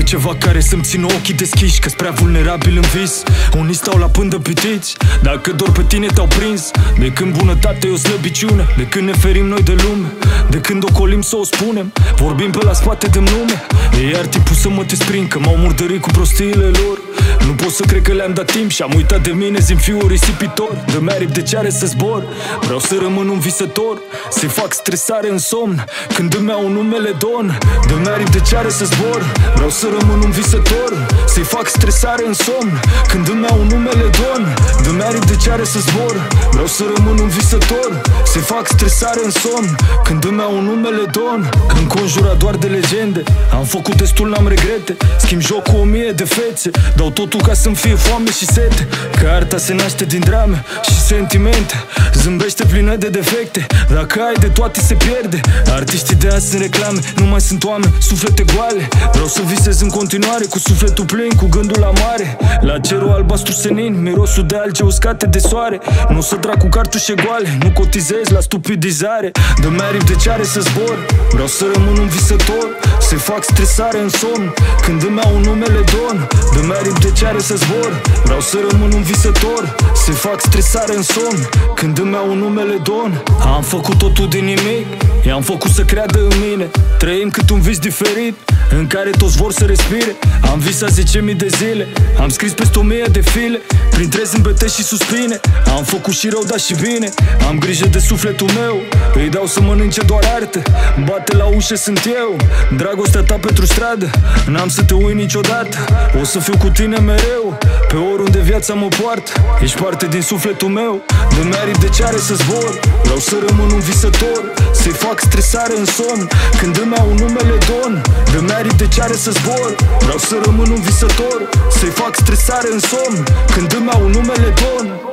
ceva care să-mi țină ochii deschiși, că-s prea vulnerabil în vis. Unii stau la pândă pitiți, dacă dor pe tine te-au prins. De când bunătate e o slăbiciune, de când ne ferim noi de lume, de când ocolim să o spunem, vorbim pe la spate de nume. E iar timpul să mă desprind, că m-au murdărit cu prostiile lor. Nu pot să cred că le-am dat timp și am uitat de mine, zi-mi fiul risipitor. Dă-mi aripi de ceare să zbor, vreau să rămân un visător, să-i fac stresare în somn când îmi iau numele Don. Dă-mi aripi de ceare să zbor, vreau să rămân un visător, să-i fac stresare în somn când îmi iau numele Don. Dă-mi aripi de ceare să zbor, vreau să rămân un visător, să-i fac stresare în somn când îmi iau numele Don. Înconjurat doar de legende, am făcut destul, n-am regrete. Schimb joc cu 1000 de fețe, dau totul ca să-mi fie foame și sete. Că arta se naște din drame și sentimente, zâmbește plină de defecte, dacă ai de toate se pierde. Artiștii de azi sunt reclame, nu mai sunt oameni, suflete goale. Vreau să visez în continuare, cu sufletul plin, cu gândul la mare. La cerul albastru senin, mirosul de alge uscate de soare. Nu o să trag cu cartușe goale, nu cotizez la stupidizare. Dă-mi aripi de ceare să zbor, vreau să rămân un visător, să-i fac stresare în somn când îmi iau numele Don. Dă-mi aripi de ceare să zbor, vreau să rămân un visător, să-i fac stresare în somn când îmi iau numele Don. Am făcut totul din nimic, i-am făcut să creadă în mine. Trăim cât un vis diferit, în care toți vor să respire. Am visat 10.000 de zile, am scris peste 1000 de file, printre zâmbete și suspine. Am făcut și rău, dar și bine, am grijă de sufletul meu, îi dau să mănânce doar arte. Bate la ușă, sunt eu, dragostea ta pentru stradă, n-am să te uit niciodată, o să fiu cu tine mereu, pe oriunde viața mă poartă. Ești parte din sufletul meu, dă-mi aripi de ceare să zbor, vreau să rămân un visător, să-i fac stresare în somn când îmi iau numele Don. Dă-mi aripi de ceare să zbor, vreau să rămân un visător, să-i fac stresare în somn când îmi iau numele Don.